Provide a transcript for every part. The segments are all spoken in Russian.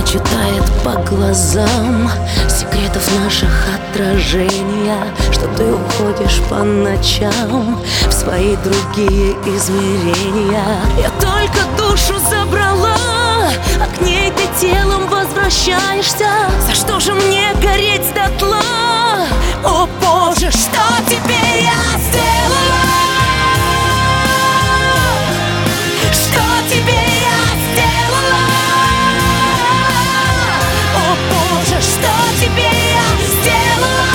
читает по глазам секретов наших отражения, что ты уходишь по ночам в свои другие измерения. Я только душу забрала, а к ней ты телом возвращаешься. За что же мне гореть дотла? О Боже, что теперь я сделала? Что теперь я сделала? О Боже, что теперь я сделала?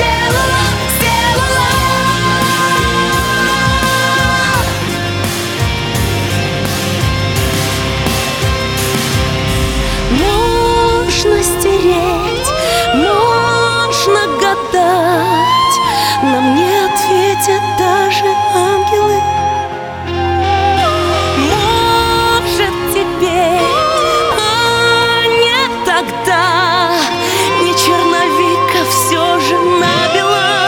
Можно стереть, можно гадать, нам не ответят даже ангелы. Может теперь, а не тогда, не черновика все же набила.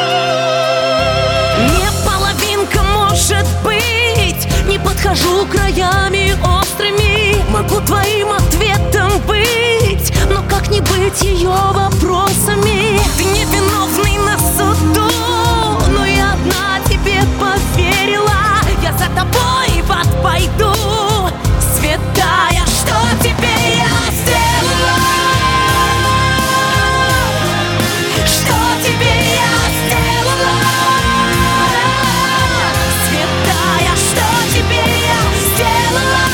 Не половинка, может быть, не подхожу краями острыми. Могу твоим ответом быть, но как не быть ее вопросами? Ты невиновный на суду, но я одна тебе поверила. Я за тобой в ад пойду, святая, что теперь я сделала? Что теперь я сделала? Святая, что теперь я сделала?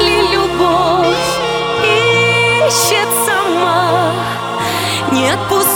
Не отпускай.